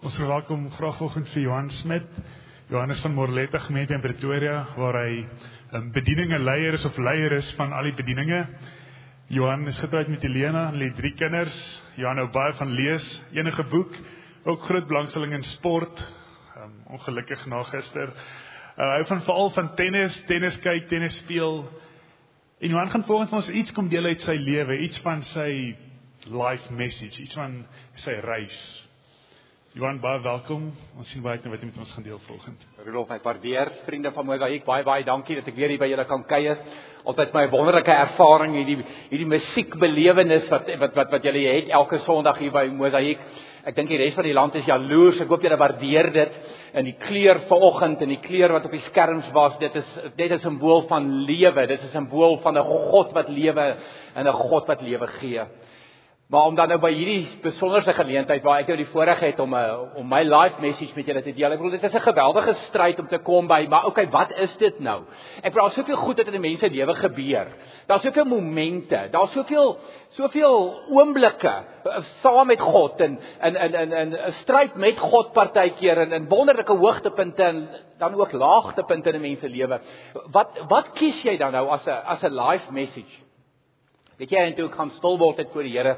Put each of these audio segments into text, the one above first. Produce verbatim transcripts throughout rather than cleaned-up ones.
Ons verwelkom graag vanoggend vir Johan Smit. Johan is van Morletta gemeente in Pretoria, waar hy um, bedieninge leier is of leier is van al die bedieninge. Johan is getrouwd met Elena, hulle het drie kinders. Johan hou baie van lees, enige boek, ook groot belangstelling in sport, um, ongelukkig na gister. Uh, hy van veral van tennis, tennis kyk, tennis speel. En Johan gaan volgens ons iets kom deel uit sy lewe, iets van sy life message, iets van sy reis. Johan, baie welkom. Ons sien baie uit na wat jy met ons gaan deel volgend. Rudolf, ek waardeer, vriende van Mosaïek, baie baie dankie dat ek weer hier by julle kan kuier. Altyd my wonderlike ervaring, hierdie hierdie musiekbelewenis wat wat wat wat julle het elke Sondag hier by Mosaïek. Ek dink die res van die land is jaloers. Ek hoop julle waardeer dit. En die kleur vanoggend en die kleur wat op die skerms was, dit is dit is 'n simbool van lewe. Dit is 'n simbool van 'n God wat lewe en 'n God wat lewe gee. Maar om dan nou by hierdie besonderse geleentheid waar ek nou die voorreg het om 'n om my life message met julle te deel. Ek bedoel dit is 'n geweldige stryd om te kom by, maar okay, wat is dit nou? Ek bedoel soveel goed wat in 'n mens se lewe gebeur. Daar's soveel momente, daar's soveel soveel oomblikke saam met God en in in in 'n stryd met God partykeer en in wonderlike hoogtepunte en dan ook laagtepunte in 'n mens se lewe. Wat wat kies jy dan nou as 'n as 'n life message? Weet jy, en toe ek gaan stil word het voor die Here,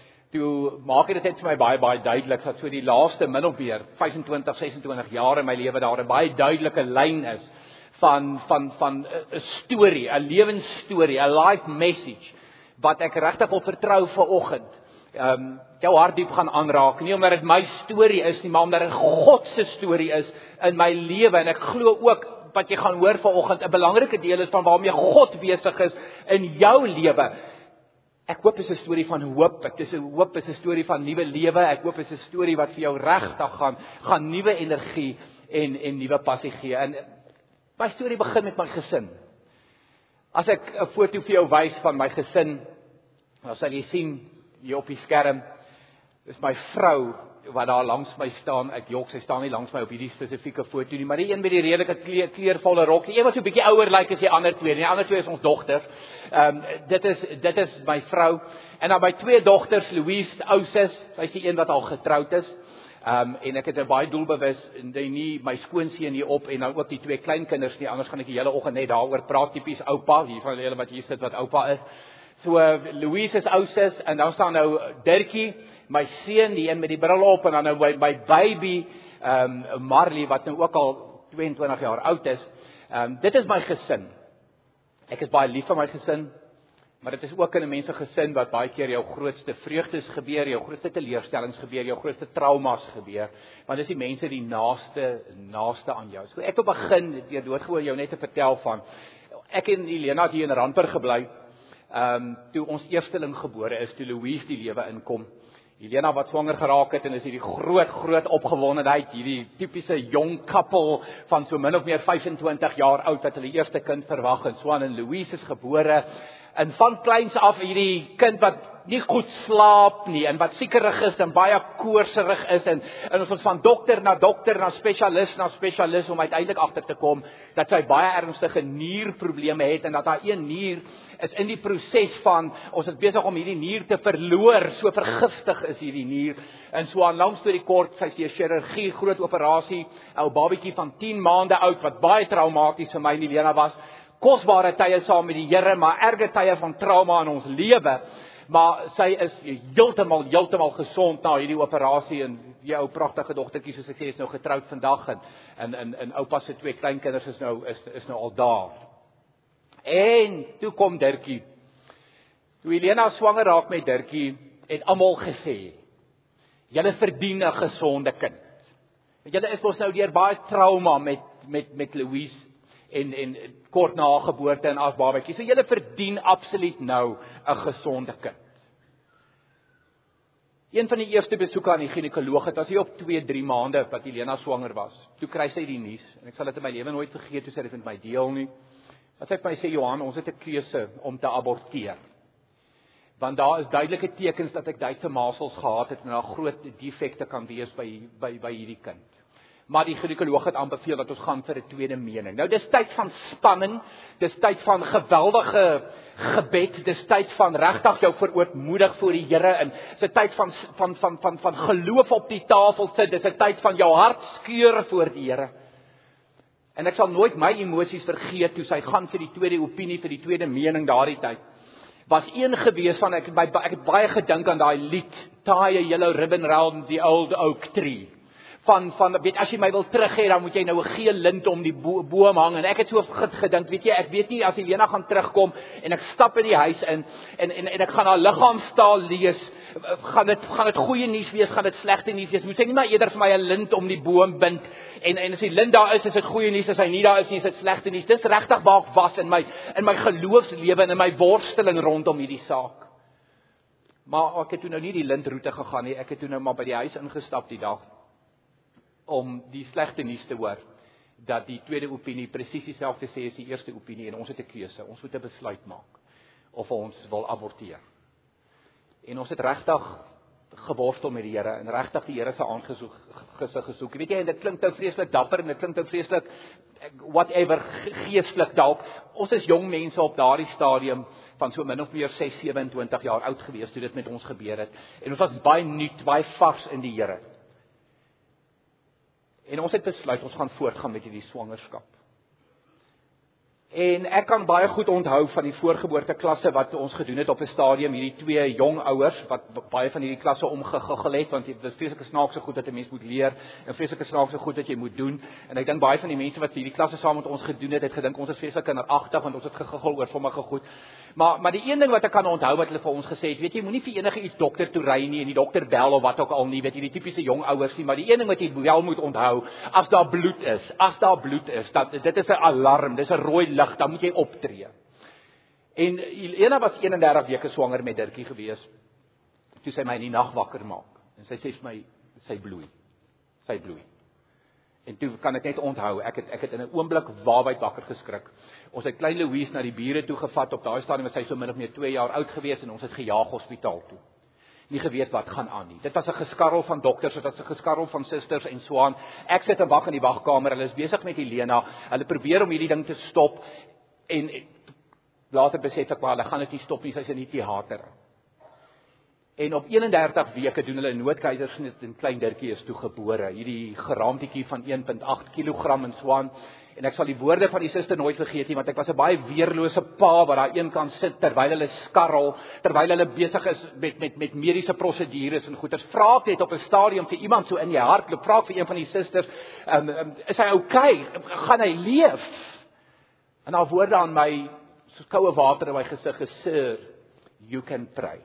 toe maak dit net vir my baie, baie duidelik, dat so die laaste min of meer, vyfentwintig, sesentwintig jaar in my lewe, daar 'n baie duidelike lyn is, van, van, van 'n storie, 'n lewensstorie, 'n life message, wat ek regtig wil vertrou vanoggend, um, jou hart diep gaan aanraak, nie omdat dit my storie is nie, maar omdat dit God se storie is, in my lewe, en ek glo ook, wat jy gaan hoor vanoggend, 'n belangrike deel is van waarmee God besig is, in jou lewe. Ek hoop dit is 'n storie van hoop. Ek dis 'n hoop is 'n storie van nuwe lewe. Ek hoop dit is 'n storie wat vir jou regtig gaan gaan nuwe energie en en nuwe passie gee. En my storie begin met my gesin. As ek 'n foto vir jou wys van my gesin, dan sal jy sien hier op die skerm, dis my vrou wat daar langs my staan. Ek jok, sy staan nie langs my op hierdie spesifieke foto nie, maar die een met die redelike kleur, kleurvolle rok, die een wat so 'n bietjie ouer lyk as die ander twee. Die ander twee is ons dogters. Ehm um, dit is dit is my vrou en dan my twee dogters, Louise, ouses, sy's die een wat al getroud is. Ehm um, en ek het 'n baie doelbewus en dit nie my skoonseun hier op en dan ook die twee kleinkinders nie, anders gaan ek die hele oggend net daaroor praat, tipies oupa, hier van julle wat hier sit wat oupa is. So uh, Louise is ouses en dan staan nou Dirkie, my seun, die een met die bril op, en dan nou my, my baby, um, Marley, wat nou ook al tweeëntwintig jaar oud is. Um, dit is my gesin. Ek is baie lief vir my gesin, maar dit is ook in 'n mens se gesin wat baie keer jou grootste vreugdes gebeur, jou grootste teleurstellings gebeur, jou grootste traumas gebeur, want dis die mense die naaste, naaste aan jou. So ek wil begin deur doodgewoon jou net te vertel van, ek en Elena het hier in Randburg gebly, um, toe ons eersteling gebore is, toe Louise die lewe inkom. Elena wat swanger geraak het en is hierdie groot, groot opgewondenheid, hierdie tipiese jong koppel van so min of meer vyfentwintig jaar oud wat hulle eerste kind verwag en so aan, en Louise is gebore, en van kleins af hierdie kind wat nie goed slaap nie, en wat siekerig is, en baie koorserig is, en, en ons was van dokter na dokter, na spesialis na spesialis, om uiteindelik agter te kom, dat sy baie ernstige nierprobleme het, en dat haar een nier is in die proses van, ons is besig om hierdie nier te verloor, so vergiftig is hierdie nier, en so aan lang storie kort, sy sê chirurgie, groot operasie, 'n ou babietjie van tien maande oud, wat baie traumaties vir my en Elena was, kosbare tye saam met die Here, maar erge tye van trauma in ons lewe, maar sy is heeltemal, heeltemal gesond na hierdie operasie, en die ou pragtige dogtertjie, soos ek sê, is nou getroud vandag, en, en, en, en oupa se twee kleinkinders is nou, is, is nou al daar. En toe kom Dirkie. Toe Elena swanger raak met Dirkie, het almal gesê, julle verdien 'n gesonde kind. Julle is mos nou deur baie trauma met, met, met Louise, en, en kort na haar geboorte en as babatjie. So julle verdien absoluut nou 'n gesonde kind. Een van die eerste besoeke aan die ginekoloog, het was hier op twee, drie maande wat Elena swanger was. Toe kry sy die nuus, en ek sal dit in my lewe nooit vergeet, toe sy dit met my deel nie. Wat sy vir my sê, Johan, ons het 'n keuse om te aborteer. Want daar is duidelike tekens dat ek Duitse masels gehad het en daar groot defekte kan wees by by by hierdie kind. maar die ginekoloog het aanbeveel dat ons gaan vir 'n tweede mening. Nou dis tyd van spanning, dis tyd van geweldige gebed, dis tyd van regtig jou verootmoedig voor die Here en dis 'n tyd van van van van van geloof op die tafel sit, dis 'n tyd van jou hart skeur voor die Here. En ek sal nooit my emosies vergeet toe sy gaan vir die tweede opinie, vir die tweede mening daardie tyd. Was een gewees van ek by ek het baie gedink aan daai lied Tie a Yellow Ribbon Round the Old Oak Tree. Van van weet as jy my wil terug hê, dan moet jy nou 'n geel lint om die bo boom hang en ek het so gedink, weet jy, ek weet nie as Helena gaan terugkom en ek stap in die huis in en en en ek gaan haar liggaamstaal lees, gaan dit gaan dit goeie nuus wees, gaan dit slegte nuus wees. Moet sy nie maar eerder vir my 'n lint om die boom bind en en as die lint daar is, is dit goeie nuus, as hy nie daar is nie, is dit slegte nuus. Dis regtig waar ek was in my in my geloofslewe en in my worsteling rondom hierdie saak. Maar ek het toe nou nie die lintroete gegaan nie, ek het toe nou maar by die huis ingestap die dag om die slegte nuus te hoor, dat die tweede opinie presies dieselfde sê as die eerste opinie en ons het 'n keuse, ons moet 'n besluit maak, of ons wil aborteer. En ons het regtig geworstel met die Here, en regtig die Here se aangesig gesig gesoek. Weet jy, en dit klink nou vreeslik dapper, en dit klink nou vreeslik, whatever, geestelik dalk. Ons is jong mense op daardie stadium, van so min of meer ses, sewe-en-twintig jaar oud gewees, toe dit met ons gebeur het. En ons was baie nuut, baie vars in die Here. En ons het besluit, ons gaan voortgaan met hierdie swangerskap. En ek kan baie goed onthou van die voorgeboorteklasse wat ons gedoen het op 'n stadium, hierdie twee jong ouers, wat baie van hierdie klasse omgegiggel het, want dit is vreeslike snaakse goed dat 'n mens moet leer, en vreeslike snaakse goed dat jy moet doen, en ek dink baie van die mense wat hierdie klasse saam met ons gedoen het, het gedink ons is vreeslik kinderagtig, want ons het gegiggel oor sommige goed, maar, maar die een ding wat ek kan onthou, wat hulle vir ons gesê het, weet jy, moenie vir enige iets dokter toe ry nie, en die dokter bel of wat ook al nie, weet jy, die tipiese jong ouers nie, maar die een ding wat jy wel moet onthou, as daar bloed is, as daar bloed is, dat, dit is 'n alarm, dit is 'n rooi lig, dan moet jy optree. En Helena was eenendertig weke swanger met Dirkie gewees, toe sy my in die nag wakker maak, en sy sê vir my, sy bloei, sy bloei. En toe kan ek net onthou, ek het, ek het in 'n oomblik waarwyd wakker geskrik. Ons het klein Louise na die bure toe gevat, op daai stadium was sy so min of meer twee jaar oud gewees, en ons het gejaag hospitaal toe. Nie geweet wat gaan aan nie. Dit was 'n geskarrel van dokters, dit was 'n geskarrel van susters en so aan. Ek sit en wag in die wagkamer, hulle is besig met Helena, hulle probeer om hierdie ding te stop, en later besef ek maar, hulle gaan dit nie stop nie, sy is in die teater. En op eenendertig weke doen hulle 'n noodkeisersnit en klein Dirkie is toe gebore, hierdie geraamtetjie van een komma agt kilogram en so aan. En ek sal die woorde van die suster nooit vergeet nie, want ek was 'n baie weerlose pa wat daar een kan sit terwyl hulle skarrel, terwyl hulle besig is met met met mediese prosedures en goeters. Vra ek net op 'n stadium vir iemand so in die hart, loop vra ek vir een van die susters, um, um, is hy okay? Gaan hy leef? En haar woorde aan my, so koue water in my gesig is, sir, you can pray.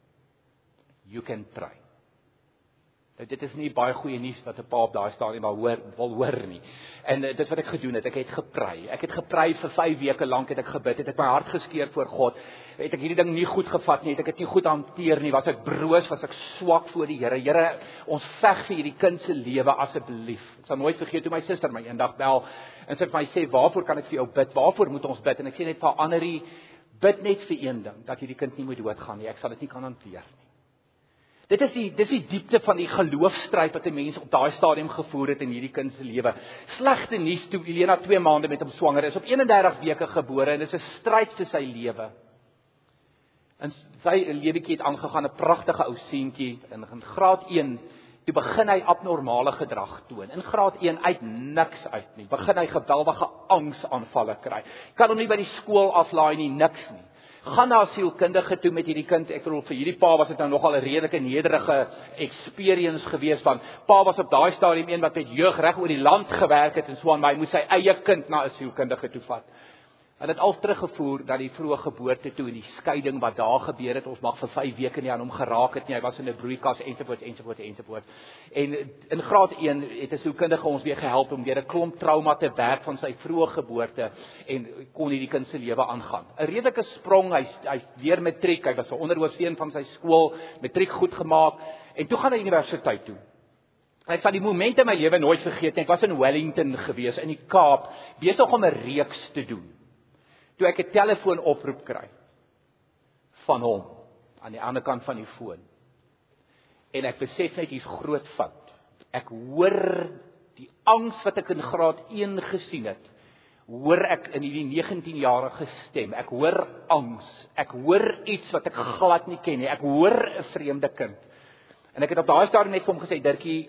You can pray. Nou, dit is nie baie goeie nuus wat 'n pa op daai stadium maar hoor, wil hoor nie. En uh, dit wat ek gedoen het, ek het geprei. Ek het geprei vir vyf weke lank, het ek gebid, het ek my hart geskeur voor God. Het ek hierdie ding nie goed gevat nie, het ek dit nie goed hanteer nie, was ek broos, was ek swak voor die Here. Here, ons veg vir hierdie kind se lewe asseblief. Ek sal nooit vergeet hoe my suster my eendag bel en sy vir my sê, waarvoor kan ek vir jou bid? Waarvoor moet ons bid? En ek sê net vir Annerie, bid net vir een ding, dat hierdie kind nie moet doodgaan nie. Ek sal dit nie kan hanteer nie. Dit is die, dit is die diepte van die geloofstryd wat 'n mens op daai stadium gevoer het in hierdie kind se lewe. Slegte nuus toe Helena twee maande met hom swanger is, op eenendertig weke gebore, en dit is 'n stryd vir sy lewe. En sy lewetjie het aangegaan, 'n pragtige ou seentjie, in graad een, toe begin hy abnormale gedrag toon. In graad een uit niks uit nie, begin hy geweldige angsaanvalle kry. Kan hom nie by die skool aflaai nie, niks nie. Gaan na 'n sielkundige toe met hierdie kind. Ek bedoel, vir hierdie pa was dit nou nogal 'n redelike nederige experience gewees, van pa was op daai stadium een wat met jeug reg oor die land gewerk het en so aan, maar hy moes sy eie kind na 'n sielkundige toe vat. En dit al teruggevoer dat die vroeë geboorte toe en die skeiding wat daar gebeur het, ons mag vir vyf weke nie aan hom geraak het nie, hy was in 'n broeikas ensovoorts ensovoorts ensovoorts. En in graad een het 'n sielkundige ons weer gehelp om weer 'n klomp trauma te werk van sy vroeë geboorte en kon hierdie kind se lewe aangaan. 'n Redelike sprong, hy hy weer matriek, hy was 'n onderhoofseun van sy skool, matriek goed gemaak en toe gaan hy universiteit toe. Ek sal die oomente in my lewe nooit vergeet nie. Ek was in Wellington gewees in die Kaap, besig om 'n reeks te doen. Toe ek 'n telefoonoproep kry van hom aan die ander kant van die foon. En ek besef net hier's groot fout. Ek hoor Die angs wat ek in graad een gesien het, hoor ek in hierdie negentienjarige stem. Ek hoor angs. Ek hoor iets wat ek glad nie ken nie. Ek hoor 'n vreemde kind. En ek het op daai stadium net vir hom gesê, Dirkie,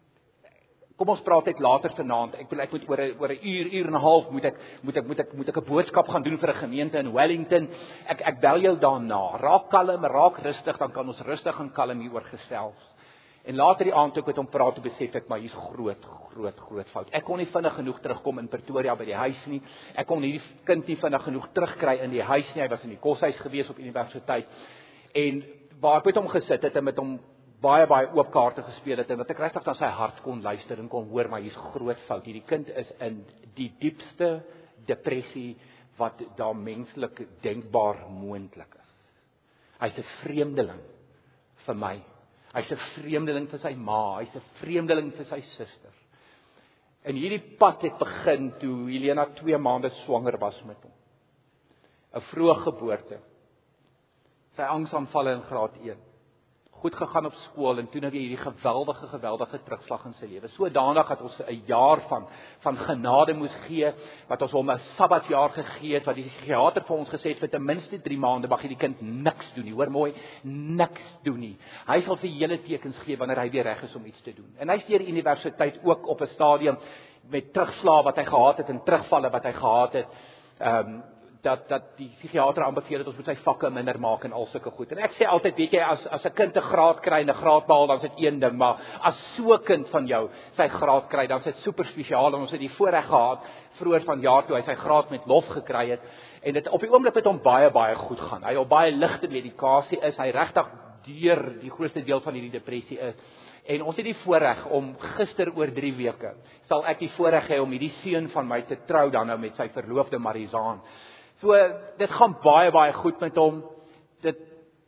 kom ons praat net later vanaand. Ek wil ek moet oor 'n oor 'n uur, uur en 'n half moet ek moet ek moet ek moet ek 'n boodskap gaan doen vir 'n gemeente in Wellington. Ek ek bel jou daarna. Raak kalm, raak rustig, dan kan ons rustig en kalm hieroor gesels. En later die aand toe ek met hom praat, besef ek maar hier's groot, groot, groot fout. Ek kon nie vinnig genoeg terugkom in Pretoria by die huis nie. Ek kon hierdie kind nie vinnig genoeg terugkry in die huis nie. Hy was in die koshuis gewees op universiteit. En waar ek met hom gesit het en met hom baie baie oop kaarte gespeel het en wat ek regtig aan sy hart kon luister en kon hoor, maar hier's groot fout. Hierdie kind is in die diepste depressie wat daar menslik denkbaar moontlik is. Hy's 'n vreemdeling vir my. Hy's 'n vreemdeling vir sy ma, hy's 'n vreemdeling vir sy suster. En hierdie pad het begin toe Helena twee maande swanger was met hom. 'n Vroeë geboorte. Sy angsaanvalle in graad een. Goed gegaan op skool en toe nou weer hierdie geweldige geweldige terugslag in sy lewe. Sodanig dat ons 'n jaar van van genade moes gee, wat ons hom 'n sabbatjaar gegee het, wat die psigiater vir ons gesê het vir ten minste drie maande mag hierdie kind niks doen nie. Hoor mooi, niks doen nie. Hy sal vir hele tekens gee wanneer hy weer reg is om iets te doen. En hy's deur die universiteit ook op 'n stadium met terugslae wat hy gehad het en terugvalle wat hy gehad het. Ehm um, dat dat die psigiater aanbeveel het ons moet sy vakke minder maak en al sulke goed. En ek sê altyd, weet jy, as as 'n kind 'n graad kry en 'n graad behaal, dan is dit een ding, maar as so 'n kind van jou sy graad kry, dan is dit super spesiaal en ons het die voorreg gehad vroeër van jaar toe hy sy graad met lof gekry het en dit op die oomblik met hom baie baie goed gaan. Hy op baie ligte medikasie is, hy regtig deur die grootste deel van hierdie depressie is. En ons het die voorreg om gister oor drie weke sal ek die voorreg hê om hierdie seun van my te trou dan nou met sy verloofde Marizaan. So, dit gaan baie, baie goed met hom. Dit,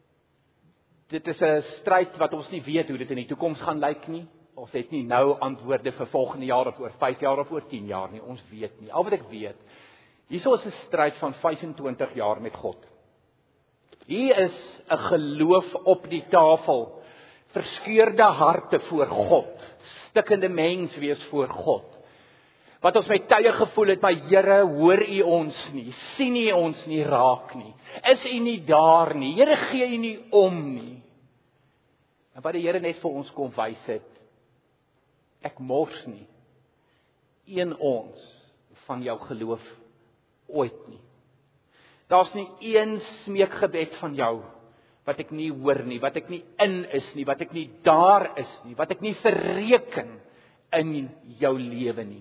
dit is 'n stryd wat ons nie weet hoe dit in die toekoms gaan lyk nie. Ons het nie nou antwoorde vir volgende jaar of oor vyf jaar of oor tien jaar nie. Ons weet nie. Al wat ek weet, hierso is 'n stryd van vyfentwintig jaar met God. Hier is 'n geloof op die tafel. Verskeurde harte voor God. Stikkende mens wees voor God. Wat ons met tye gevoel het, maar Here, hoor U ons nie, sien U ons nie raak nie, is U nie daar nie, Here, gee U nie om nie. En wat die Here net vir ons kom wys het, ek mors nie een ons van jou geloof ooit nie. Daar's nie een smeekgebed van jou wat ek nie hoor nie, wat ek nie in is nie, wat ek nie daar is nie, wat ek nie verreken in jou lewe nie.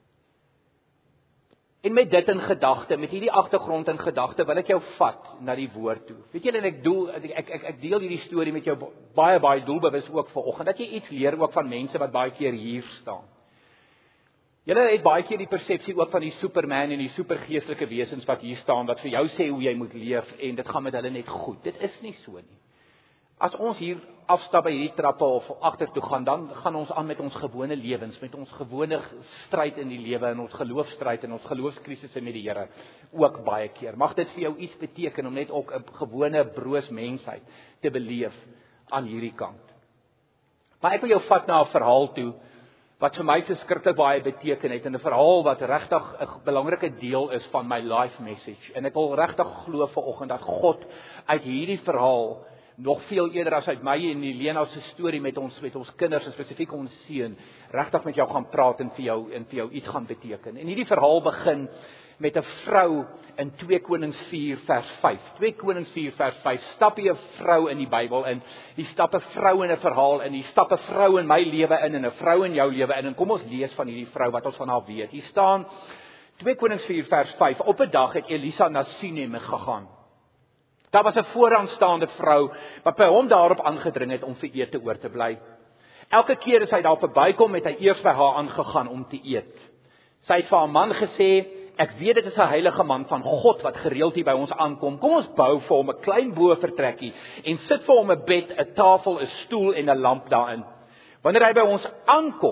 En met dit in gedagte, met hierdie agtergrond in gedagte, wil ek jou vat na die woord toe. Weet julle, en ek doel ek ek ek deel hierdie storie met jou baie baie doelbewus ook vanoggend, dat jy iets leer ook van mense wat baie keer hier staan. Julle het baie keer die persepsie ook van die Superman en die supergeestelike wesens wat hier staan, wat vir jou sê hoe jy moet leef en dit gaan met hulle net goed. Dit is nie so nie. As ons hier afstap by hierdie trappe of agtertoe gaan, dan gaan ons aan met ons gewone lewens, met ons gewone stryd in die lewe en ons geloofstryd en ons geloofskrisisse met die Here ook baie keer. Mag dit vir jou iets beteken om net ook 'n gewone broos mensheid te beleef aan hierdie kant. Maar ek wil jou vat na 'n verhaal toe wat vir my verskriklik baie beteken het en 'n verhaal wat regtig 'n belangrike deel is van my life message. En ek wil regtig glo vanoggend dat God uit hierdie verhaal nog veel eerder as uit my en Helena se storie met ons met ons kinders en spesifiek ons seun regtig met jou gaan praat en vir jou en vir jou iets gaan beteken. En hierdie verhaal begin met 'n vrou in twee Konings vier vers vyf. twee Konings vier vers vyf. Stap hier 'n vrou in die Bybel in. Hier stap 'n vrou in 'n verhaal in. Hier stap 'n vrou in my lewe in en 'n vrou in jou lewe in. En kom ons lees van hierdie vrou wat ons van haar weet. Hier staan twee Konings vier vers vyf. Op 'n dag het Elisa na Sinem gegaan. Daar was 'n vooraanstaande vrou wat by hom daarop aangedring het om vir ete oor te bly. Elke keer as hy daar verbykom, het hy eers by haar aangegaan om te eet. Sy het vir haar man gesê, ek weet dit is 'n heilige man van God wat gereeld hier by ons aankom. Kom ons bou vir hom 'n klein bovertrekkie en sit vir hom 'n bed, 'n tafel, 'n stoel en 'n lamp daarin. Wanneer hy by ons aankom,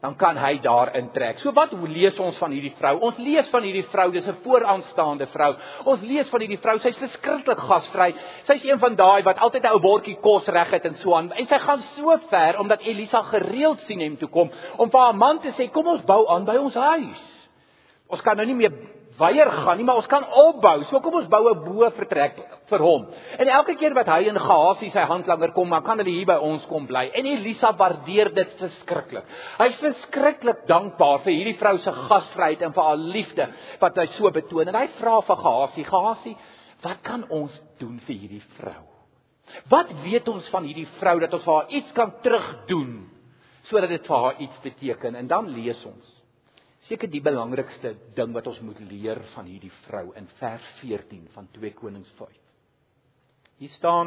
dan kan hy daar intrek. So wat lees ons van hierdie vrou? Ons lees van hierdie vrou, dis 'n vooraanstaande vrou. Ons lees van hierdie vrou, sy's verskriklik gasvry. Sy's een van daai wat altyd 'n ou bordjie kos reg het en so aan. En sy gaan so ver omdat Elisa gereeld sien hem toe kom om vir haar man te sê, kom ons bou aan by ons huis. Ons kan nou nie meer weier gaan nie, maar ons kan opbou. So kom ons bou 'n bo vertrek vir hom. En elke keer wat hy in Gehasie sy handlanger kom, dan kan hulle hier by ons kom bly. En Elisa waardeer dit verskriklik. Hy's verskriklik dankbaar vir hierdie vrou se gasvryheid en vir haar liefde wat hy so betoon. En hy vra vir Gehasie, Gehasie, wat kan ons doen vir hierdie vrou? Wat weet ons van hierdie vrou dat ons vir haar iets kan terugdoen sodat dit vir haar iets beteken? En dan lees ons seker die belangrikste ding wat ons moet leer van hierdie vrou in vers veertien van twee Konings vyf. Hier staan,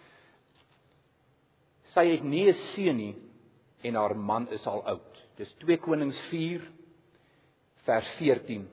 sy het nie 'n seun nie en haar man is al oud. Dis twee Konings vier vers veertien.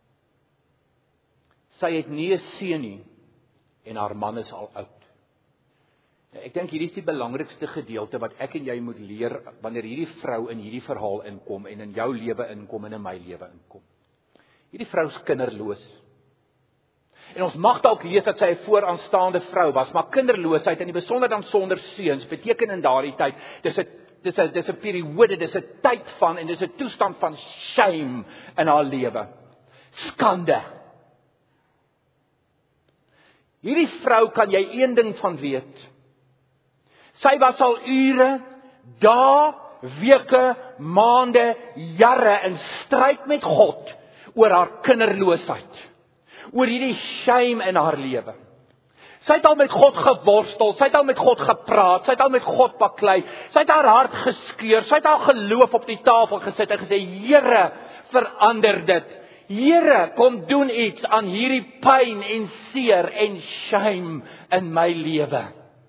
Sy het nie 'n seun nie en haar man is al oud. Ek dink hierdie is die belangrikste gedeelte wat ek en jy moet leer wanneer hierdie vrou in hierdie verhaal inkom en in jou lewe inkom en in my lewe inkom. Hierdie vrou is kinderloos. En ons mag dalk lees dat sy 'n vooraanstaande vrou was, maar kinderloosheid en die besonder dan sonder seuns beteken in daardie tyd, dis 'n dis 'n dis 'n periode, dis 'n tyd van en dis 'n toestand van shame in haar lewe. Skande. Hierdie vrou kan jy een ding van weet. Sy was al ure, dae, weke, maande, jare in stryd met God oor haar kinderloosheid, oor hierdie shame in haar lewe. Sy het al met God geworstel, sy het al met God gepraat, sy het al met God baklei, sy het haar hart geskeur, sy het haar geloof op die tafel gesit en gesê, Here, verander dit. Here, kom doen iets aan hierdie pyn en seer en shame in my lewe.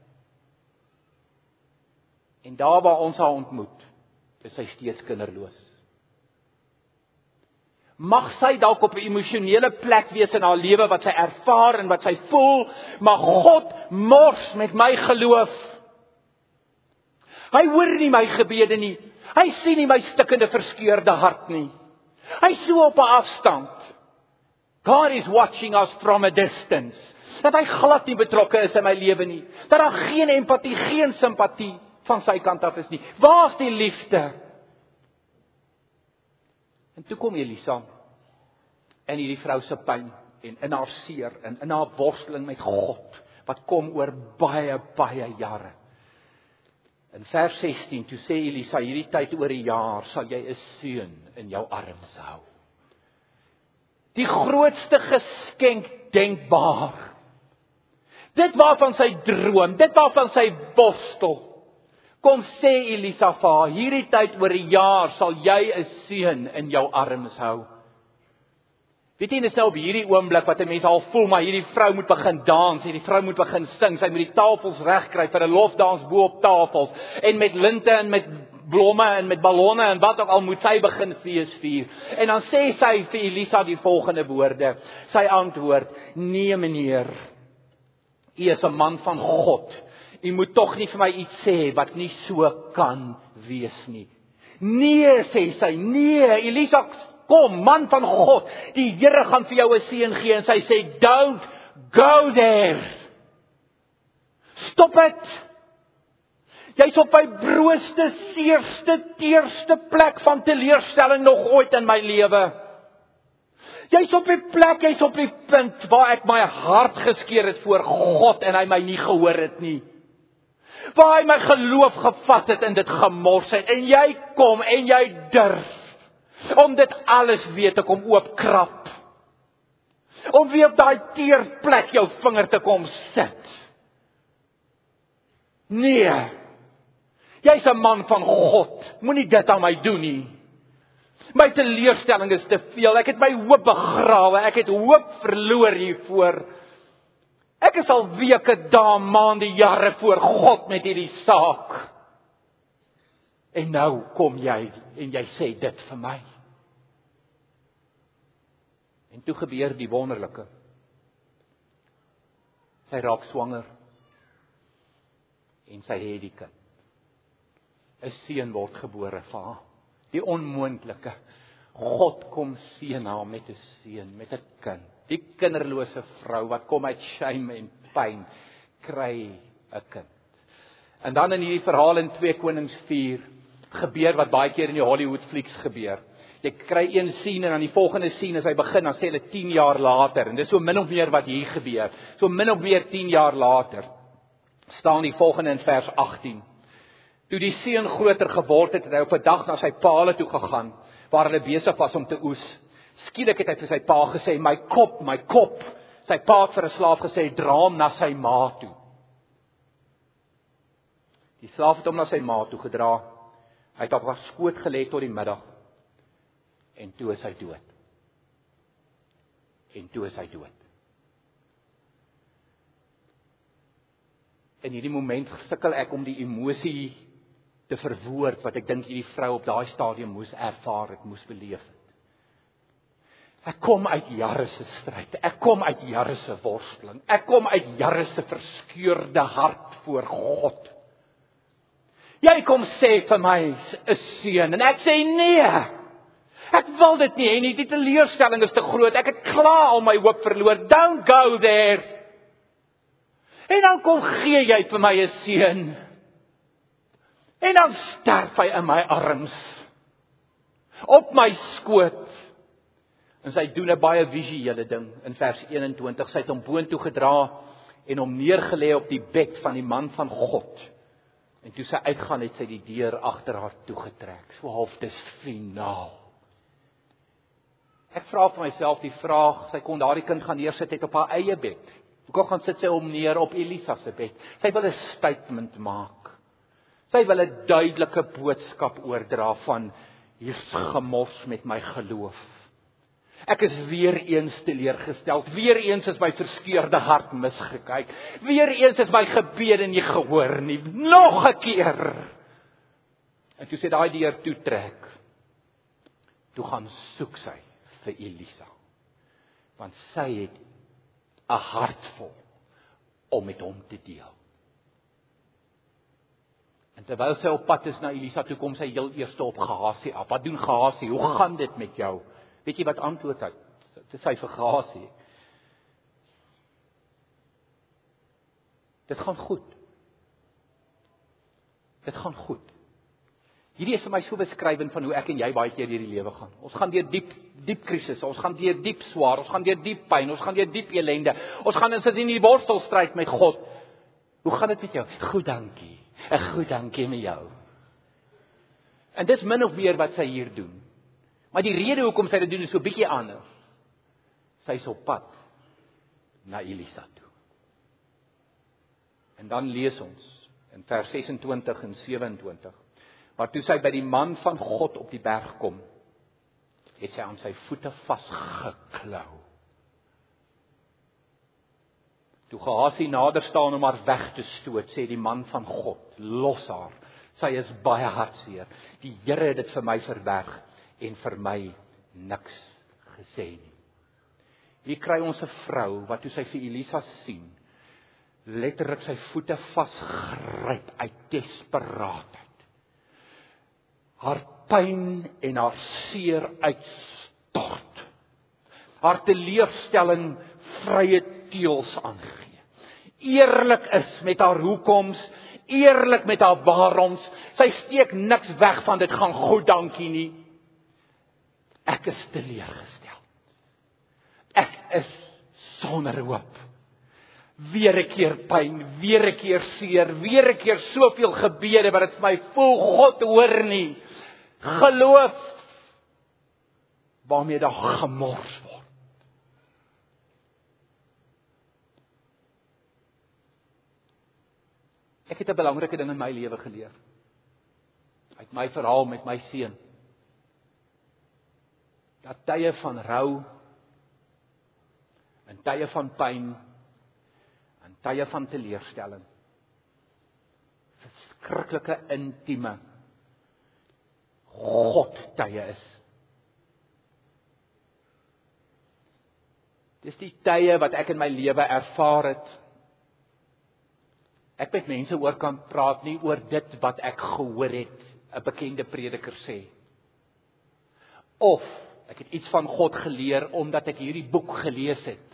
En daar waar ons haar ontmoet, is sy steeds kinderloos. Mag sy dalk op 'n emosionele plek wees in haar lewe wat sy ervaar en wat sy voel, maar God mors met my geloof. Hy hoor nie my gebede nie. Hy sien nie my stikkende verskeurde hart nie. Hy so op 'n afstand. God is watching us from a distance. Dat hy glad nie betrokke is in my lewe nie. Dat daar geen empatie, geen simpatie van sy kant af is nie. Waar is die liefde? En toe kom Elisa en hierdie vrou se pyn en in haar seer en in haar worsteling met God wat kom oor baie baie jare. In vers sestien toe sê Elisa, hierdie tyd oor 'n jaar sal jy 'n seun in jou arms hou. Die grootste geskenk denkbaar. Dit waarvan sy droom, dit waarvan sy worstel. Kom sê Elisa vir haar, hierdie tyd oor 'n jaar sal jy 'n seun in jou arms hou. Weet jy, dis nou op hierdie oomblik wat 'n mens al voel, maar hierdie vrou moet begin dans, hierdie vrou moet begin sing, sy moet die tafels regkry vir 'n lofdans bo op tafels, en met linte en met blomme en met ballonne en wat ook al moet sy begin fees vier. En dan sê sy vir Elisa die volgende woorde, sy antwoord, nee meneer, u is 'n man van God, u moet tog nie vir my iets sê wat nie so kan wees nie. Nee, sê sy, nee, Elisa, kom, man van God, die Here gaan vir jou 'n seën gee, en sy sê, don't go there. Stop it. Jy's op my broodste, seerste, teerste plek van teleurstelling nog ooit in my lewe. Jy's op die plek, jy's op die punt waar ek my hart geskeur het voor God en hy my nie gehoor het nie. Waar hy my geloof gevat het en dit gemors het, en jy kom en jy durf om dit alles weer te kom oopkrap. Om weer op daai teer plek jou vinger te kom sit. Nee. Jy's 'n man van God. Moenie dit aan my doen nie. My teleurstelling is te veel. Ek het my hoop begrawe. Ek het hoop verloor hiervoor. Ek is al weke, dae, maande, jare voor God met hierdie saak. En nou kom jy en jy sê dit vir my. En toe gebeur die wonderlike. Sy raak swanger. En sy het die kind. 'n seun word gebore vir haar. die onmoontlike. God kom seën haar met 'n seun, met 'n kind. Die kinderlose vrou wat kom uit shame en pyn, kry 'n kind. En dan in hierdie verhaal in twee Konings vier gebeur wat baie keer in die Hollywood flieks gebeur. Jy kry een scene en dan die volgende scene as hy begin, dan sê hulle tien jaar later. En dis so min of meer wat hier gebeur. So min of meer tien jaar later staan die volgende in vers agttien. Toe die seun groter geword het, het hy op 'n dag na sy paale toe gegaan, waar hulle besig was om te oes. Skielik het hy vir sy pa gesê, my kop, my kop. Sy pa het vir 'n slaaf gesê, dra hom na sy ma toe. Die slaaf het hom na sy ma toe gedra. Hy het op haar skoot gelê tot die middag. En toe is hy dood. En toe is hy dood. In hierdie moment sukkel ek om die emosie te verwoord wat ek dink hierdie vrou op daai stadium moes ervaar het, moes beleef het. Ek kom uit jare se stryd. Ek kom uit jare se worsteling. Ek kom uit jare se verskeurde hart voor God. Jy kom sê vir my 'n seun en ek sê nee. Ek wil dit nie hê nie. Die teleurstelling is te groot. Ek het klaar al my hoop verloor. Don't go there. En dan kom gee jy vir my 'n seun. En dan sterf hy in my arms. Op my skoot. En sy doen 'n baie visuele ding in vers eenentwintig. Sy het hom boontoe gedra en hom neergelê op die bed van die man van God. En toe sy uitgaan het sy die deur agter haar toegetrek. So half dis finaal. Ek vra vir myself die vraag, sy kon daardie kind gaan neersit het op haar eie bed. Hoekom gaan sit sy hom neer op Elisa se bed? Sy wil 'n statement maak. Sy wil 'n duidelike boodskap oordra van hier's gemors met my geloof. Ek is weer eens teleurgestel. Weer eens is my verskeurde hart misgekyk. Weer eens is my gebede nie gehoor nie. Nog 'n keer. En toe sy daai deur toe trek, toe gaan soek sy vir Elisa. Want sy het 'n hart vol om met hom te deel. En terwyl sy op pad is na Elisa toe, kom sy heel eerste op Gehasie af. Wat doen Gehasie? Hoe gaan dit met jou? Weet jy wat antwoord hy? Dit sê vir Gehasie. Dit gaan goed. Dit gaan goed. Hierdie is vir my so beskrywend van hoe ek en jy baie keer deur die lewe gaan. Ons gaan deur diep, diep krisisse, ons gaan deur diep swaar, ons gaan deur diep pyn, ons gaan deur diep ellende. Ons gaan sit in die worstelstryd met God. Hoe gaan dit met jou? Goed, dankie. 'n Goed, dankie met jou. En dis min of meer wat sy hier doen. Maar die rede hoekom sy dit doen is so bietjie anders. Sy is op pad na Elisa toe. En dan lees ons in vers sesentwintig en sewenentwintig, maar toe sy by die man van God op die berg kom, het sy aan sy voete vasgeklou. Toe Gehasie nader staan om haar weg te stoot, sê die man van God, los haar, sy is baie hartseer. Die Here het dit vir my verberg en vir my niks gesê nie. Hier kry ons 'n vrou wat toe sy vir Elisa sien, letterlik sy voete vasgryp uit desperaatheid. Haar pyn en haar seer uitstort. Haar teleurstelling vrye teels aangee. Eerlik is met haar hoekoms, eerlik met haar waaroms. Sy steek niks weg van dit gaan goed, dankie nie. Ek is teleurgestel. Ek is sonder hoop. Weer 'n keer pyn, weer 'n keer seer, weer 'n keer soveel gebede wat dit vir my voel God hoor nie. Geloof waarmee daar gemors word. Ek het 'n belangrike ding in my lewe geleer. Uit my verhaal met my seun. Dat tye van rou, en tye van pyn, en tye van teleurstelling, verskriklike intieme God tye is. Dis die tye wat ek in my lewe ervaar het. Ek met mense oor kan praat nie oor dit wat ek gehoor het, 'n bekende prediker sê. Of ek het iets van God geleer omdat ek hierdie boek gelees het.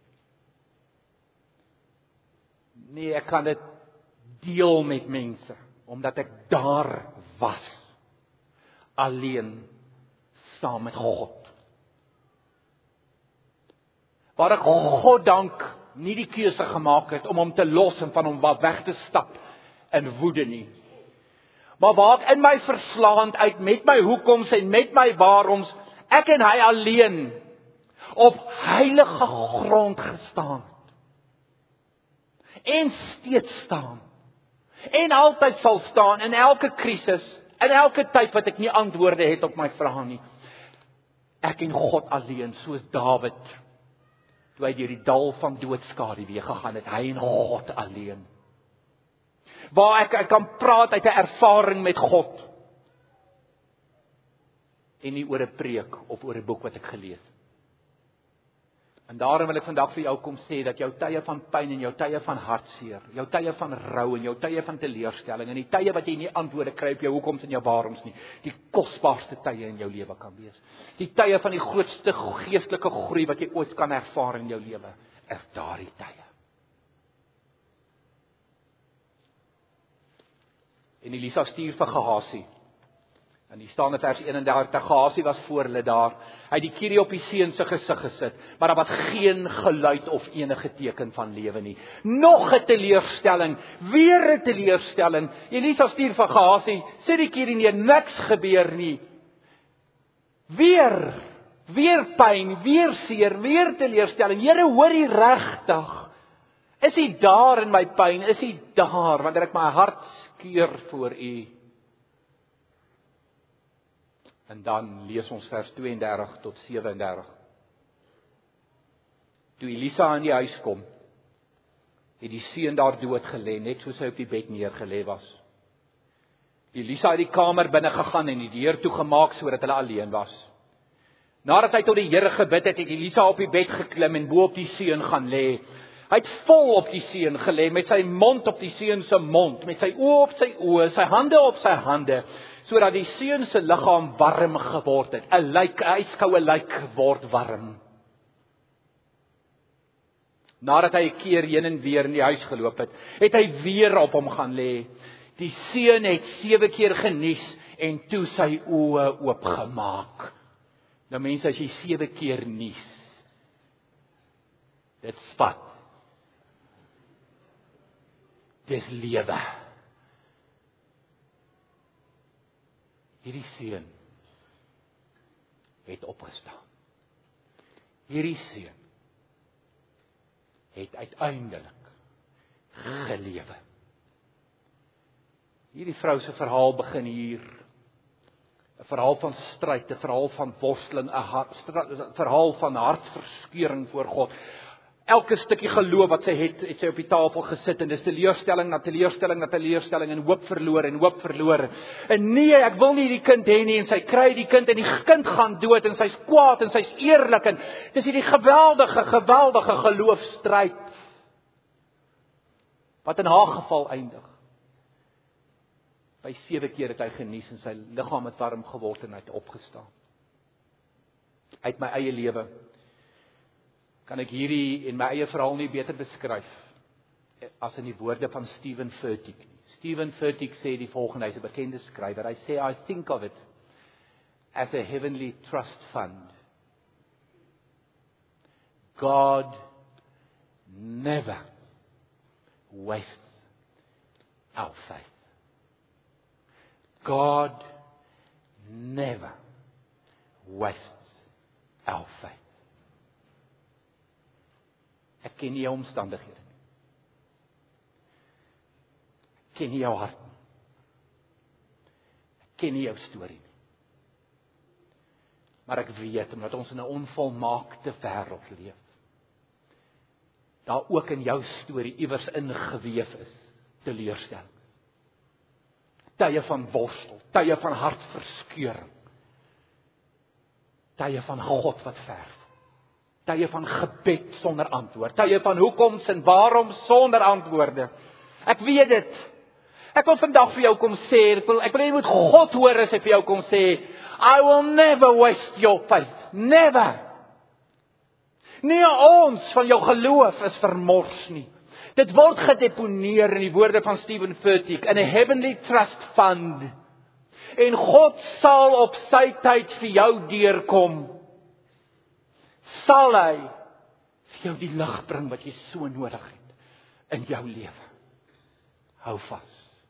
Nee, ek kan dit deel met mense, omdat ek daar was. Alleen, saam met God. Waar ek God dank nie die keuse gemaak het om hom te los en van hom weg te stap in woede nie. Maar waar ek in my verslaandheid met my hoekoms en met my waaroms, ek en hy alleen op heilige grond gestaan het. En steeds staan. En altyd sal staan in elke krisis, in elke tyd wat ek nie antwoorde het op my vrae nie. Ek en God alleen, soos Dawid, toe hy deur die dal van doodskaduwee gegaan het, hy en God alleen. Waar ek, ek kan praat uit 'n ervaring met God. En nie oor 'n preek of oor 'n boek wat ek gelees het. En daarom wil ek vandag vir jou kom sê dat jou tye van pyn en jou tye van hartseer, jou tye van rou en jou tye van teleurstelling en die tye wat jy nie antwoorde kry op jou hoekoms en jou waaroms nie, die kosbaarste tye in jou lewe kan wees. Die tye van die grootste geestelike groei wat jy ooit kan ervaar in jou lewe, is daardie tye. En Elisa stuur vir Gehasie. En hier staan in vers eenendertig, Gehasie was voor hulle daar. Hy het die kierie op die seun se gesig gesit, maar daar was geen geluid of enige teken van lewe nie. Nog 'n teleurstelling, weer 'n teleurstelling. Elisa stuur vir Gehasie, sit die kierie neer, niks gebeur nie. Weer, weer pyn, weer seer, weer teleurstelling. Here, hoor U regtig? Is U daar in my pyn? Is U daar wanneer ek my hart skeur voor U? En dan lees ons vers tweeëndertig tot sewendertig. Toe Elisa in die huis kom, het die seun daar dood gelê, net soos hy op die bed neergelê was. Elisa het die kamer binne gegaan en die deur toegemaak sodat hulle alleen was. Nadat hy tot die Here gebid het, het Elisa op die bed geklim en bo op die seun gaan lê. Hy het vol op die seun gelê, met sy mond op die seun se mond, met sy oë op sy oë, sy hande op sy hande, sodat die seun se liggaam warm geword het. 'n lijk, 'n ijskoue lijk word warm. Nadat hy 'n keer heen en weer in die huis geloop het, het hy weer op hom gaan lê. Die seun het sewe keer genies en toe sy oë oopgemaak. Nou mense, as jy sewe keer nies, dit spat. Dis lewe. Hierdie seun het opgestaan. Hierdie seun het uiteindelik gelewe. Hierdie vrou se verhaal begin hier. 'n Verhaal van stryd, 'n verhaal van worsteling, 'n verhaal van hartverskeuring voor God. Elke stukkie geloof wat sy het, het sy op die tafel gesit en dis teleurstelling na teleurstelling na teleurstelling en hoop verloor en hoop verloor. En nee, ek wil nie die kind hê nie en sy kry die kind en die kind gaan dood en sy's kwaad en sy's eerlik en dis hierdie geweldige, geweldige geloofstryd wat in haar geval eindig. By sewe keer het hy genies en sy liggaam het warm geword en hy het opgestaan. Uit my eie lewe kan ek hierdie en my eie verhaal nie beter beskryf as in die woorde van Stephen Furtick. Stephen Furtick sê die volgende, hy's 'n bekende skrywer. Hy sê, I think of it as a heavenly trust fund. God never wastes our faith. God never wastes our faith. Ek ken nie jou omstandighede nie. Ek ken nie jou hart nie. Ek ken nie jou storie nie. Maar ek weet, omdat ons in 'n onvolmaakte wêreld leef, daar ook in jou storie iewers ingeweef is teleurstelling. Tye van worstel, tye van hartverskeuring. Tye van God wat verf. Tye van gebed sonder antwoord. Tye van hoekoms en waarom sonder antwoorde. Ek weet dit. Ek wil vandag vir jou kom sê, ek wil ek wil hê jy moet God hoor as hy vir jou kom sê, I will never waste your faith. Never. Nie ons van jou geloof is vermors nie. Dit word gedeponeer in die woorde van Stephen Furtick in a heavenly trust fund. En God sal op sy tyd vir jou deurkom. Sal hy vir jou die lig bring wat jy so nodig het in jou lewe. Hou vas.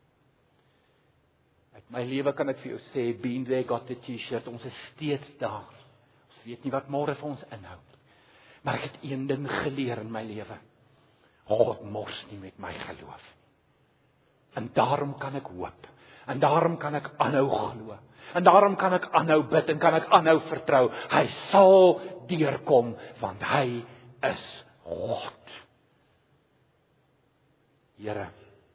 Uit my lewe kan ek vir jou sê, been there, got the t-shirt, ons is steeds daar. Ons weet nie wat môre vir ons inhou. Maar ek het een ding geleer in my lewe. God mors nie met my geloof. En daarom kan ek hoop. En daarom kan ek aanhou glo. En daarom kan ek aanhou bid en kan ek aanhou vertrou. Hy sal deurkom, want hy is God. Here,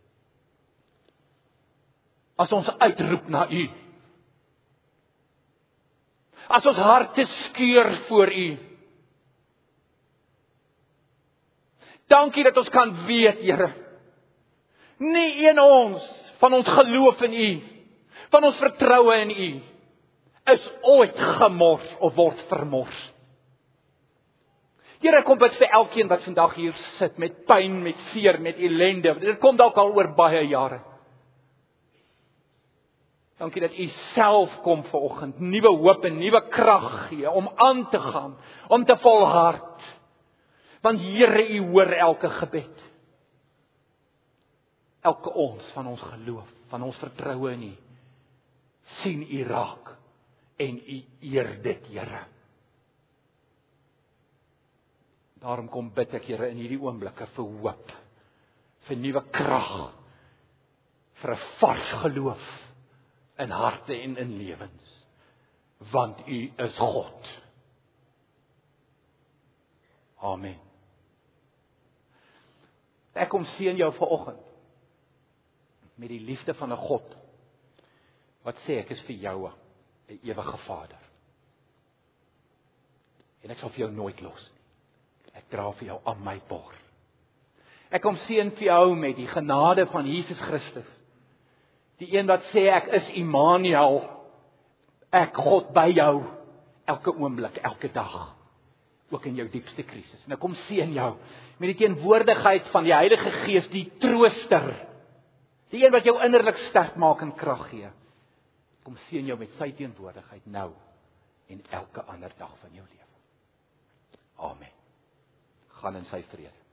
as ons uitroep na U, as ons harte skeur voor U, dankie dat ons kan weet, Here, nie een ons van ons geloof in U, van ons vertroue in U, is ooit gemors of word vermors. Here, ek kom bid vir elkeen wat vandag hier sit met pyn, met seer, met ellende. Dit kom dalk al oor baie jare. Dankie dat U self kom vanoggend, nuwe hoop en nuwe krag gee om aan te gaan, om te volhard. Want Here, U hoor elke gebed. Elke ons van ons geloof, van ons vertroue in U, sien U raak en U eer dit, Here. Daarom kom bid ek, Here, in hierdie oomblikke vir hoop, vir nuwe krag, vir 'n vars geloof in harte en in lewens, want U is God. Amen. Ek kom seën jou vanoggend met die liefde van 'n God wat sê ek is vir jou 'n ewige Vader. En ek sal vir jou nooit los nie. Ek dra vir jou aan my bors. Ek kom seën vir jou met die genade van Jesus Christus. Die een wat sê ek is Immanuel, ek God by jou elke oomblik, elke dag, ook in jou diepste krisis. En ek kom seën jou met die teenwoordigheid van die Heilige Gees, die trooster, die een wat jou innerlik sterk maak en krag gee. Kom seën jou met sy teenwoordigheid nou en elke ander dag van jou lewe. Amen. Gaan in sy vrede.